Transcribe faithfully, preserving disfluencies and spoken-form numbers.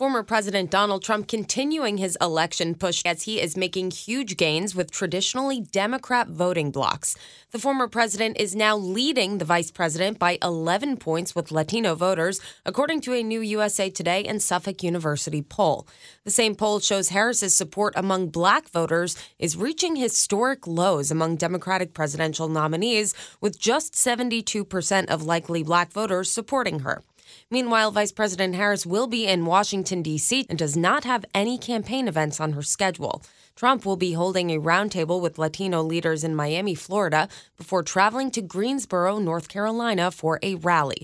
Former President Donald Trump continuing his election push as he is making huge gains with traditionally Democrat voting blocs. The former president is now leading the vice president by eleven points with Latino voters, according to a new U S A Today and Suffolk University poll. The same poll shows Harris's support among black voters is reaching historic lows among Democratic presidential nominees, with just seventy-two percent of likely black voters supporting her. Meanwhile, Vice President Harris will be in Washington, D C and does not have any campaign events on her schedule. Trump will be holding a roundtable with Latino leaders in Miami, Florida, before traveling to Greensboro, North Carolina for a rally.